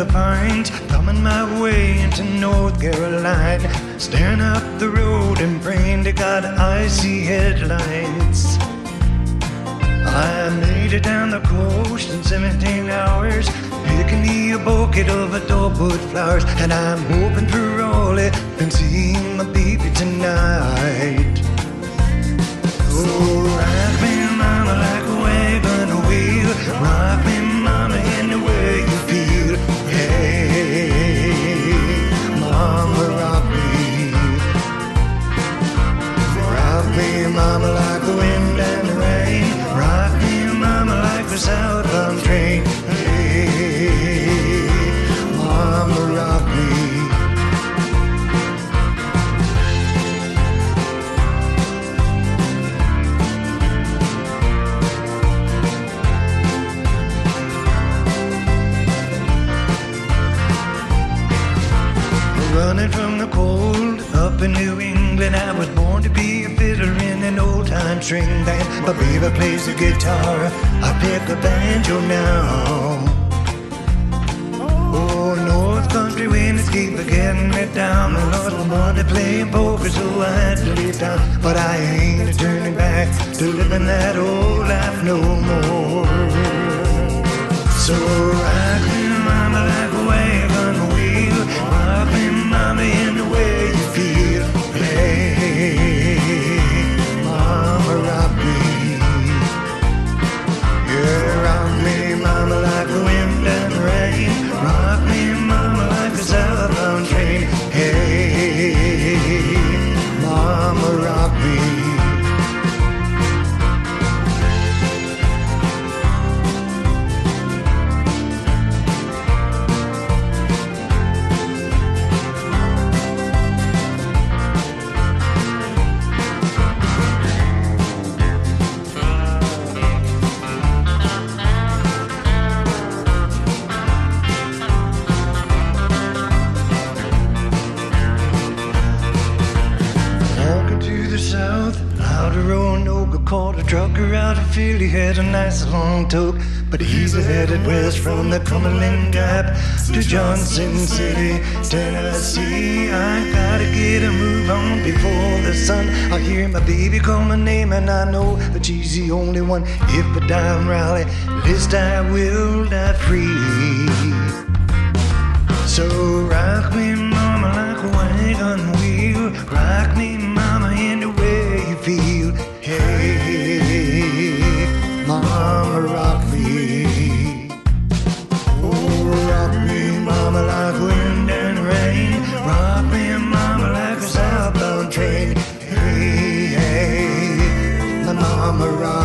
the pines, coming my way into North Carolina, staring up the road and praying to God I see headlights. I made it down the coast in 17 hours, picking me a bouquet of dogwood flowers, and I'm hoping for Raleigh and seeing my baby tonight. Oh, rock me, mama, like a wagon wheel. Rock me, mama, in the way you feel. Hey, mama, rock me. Rock me, mama, like the wind and the rain. Rock me, mama, like the southbound train. Hey, mama, rock me. Running from the cold up in New England, I was born to be a fiddler in an old-time string band. My baby plays the guitar, I pick a banjo now. Oh, North Country winds keep getting me down. I lost my money playing poker, so I had to leave town. But I ain't turning back to living that old life no more. So rock me, mama, like a wagon wheel. Rock me, mama, in the way you feel. Hey, mama, rock me. Yeah, rock me, mama, like the wind and the rain. Rock me, mama, like a southbound train. Hey, mama, rock me. South, out of Roanoke, caught a trucker out of Philly, had a nice long toke, but he's headed west from the Cumberland Gap to Johnson City, Tennessee. I gotta get a move on before the sun. I hear my baby call my name and I know that she's the only one. If I die in Raleigh, at least I will die free. So rock me, mama, like a wagon wheel. Rock me, mama, in the way you feel. Hey, mama, rock me. Oh, rock me, mama, like wind and rain. Rock me, mama, like a southbound train. Hey, hey, my mama, rock me.